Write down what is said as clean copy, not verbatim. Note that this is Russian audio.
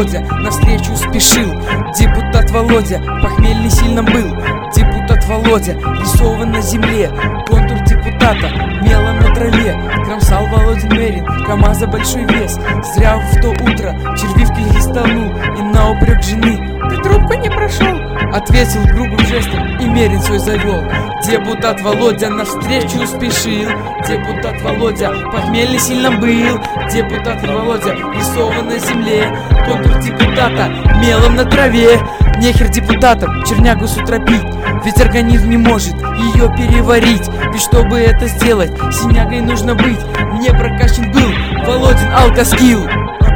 Володя навстречу спешил. Депутат Володя похмельный сильно был. Депутат Володя рисован на земле. Контур депутата мелом на траве. Кромсал Володин Мерин КамАЗа большой вес. Зря в то утро черви в клей станул. И на упрек жены: «Ты трубку не прошел», ответил грубым жестом и Мерин свой завел. Депутат Володя навстречу спешил. Депутат Володя похмельный сильно был. Депутат Володя рисован на земле. Контур депутата мелом на траве. Нехер депутатам чернягу с утра пить, ведь организм не может ее переварить. Ведь чтобы это сделать, синягой нужно быть. Не прокачан был Володин алкоскилл.